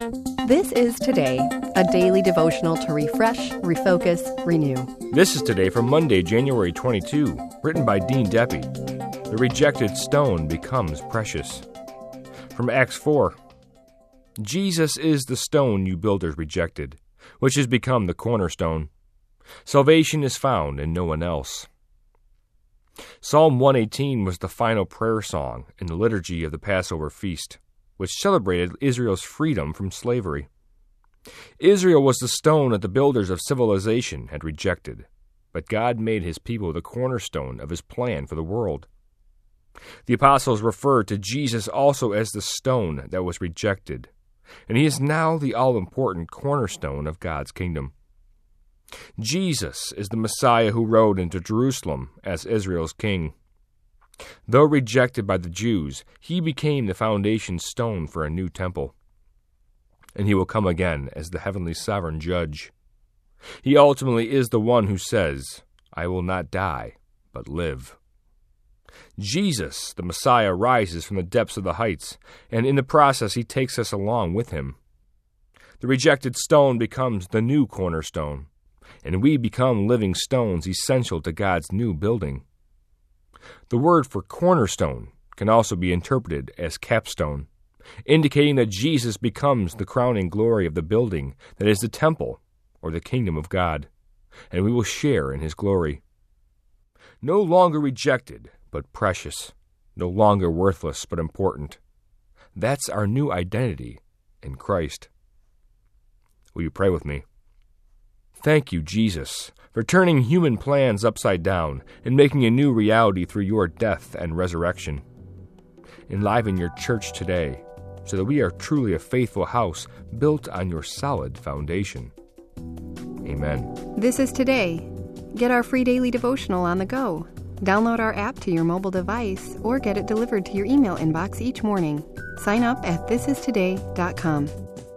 This is Today, a daily devotional to refresh, refocus, renew. This is Today for Monday, January 22, written by Dean Deppy. The rejected stone becomes precious. From Acts 4. Jesus is the stone you builders rejected, which has become the cornerstone. Salvation is found in no one else. Psalm 118 was the final prayer song in the liturgy of the Passover feast, which celebrated Israel's freedom from slavery. Israel was the stone that the builders of civilization had rejected, but God made his people the cornerstone of his plan for the world. The apostles referred to Jesus also as the stone that was rejected, and he is now the all-important cornerstone of God's kingdom. Jesus is the Messiah who rode into Jerusalem as Israel's king. Though rejected by the Jews, he became the foundation stone for a new temple. And he will come again as the heavenly sovereign judge. He ultimately is the one who says, "I will not die, but live." Jesus, the Messiah, rises from the depths of the heights, and in the process he takes us along with him. The rejected stone becomes the new cornerstone, and we become living stones essential to God's new building. The word for cornerstone can also be interpreted as capstone, indicating that Jesus becomes the crowning glory of the building that is the temple, or the kingdom of God, and we will share in his glory. No longer rejected, but precious. No longer worthless, but important. That's our new identity in Christ. Will you pray with me? Thank you, Jesus, for turning human plans upside down and making a new reality through your death and resurrection. Enliven your church today so that we are truly a faithful house built on your solid foundation. Amen. This is Today. Get our free daily devotional on the go. Download our app to your mobile device or get it delivered to your email inbox each morning. Sign up at thisistoday.com.